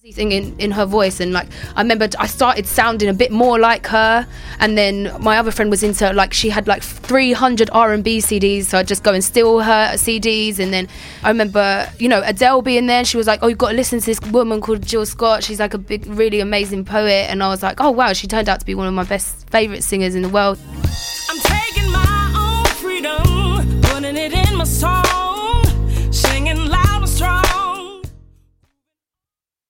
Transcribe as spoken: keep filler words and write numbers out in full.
singing in her voice, and like I remember I started sounding a bit more like her, and then my other friend was into, like, she had like three hundred R and B C Ds, so I'd just go and steal her C Ds. And then I remember, you know, Adele being there, and she was like, oh, you've got to listen to this woman called Jill Scott, she's like a big, really amazing poet. And I was like, oh wow, she turned out to be one of my best favourite singers in the world.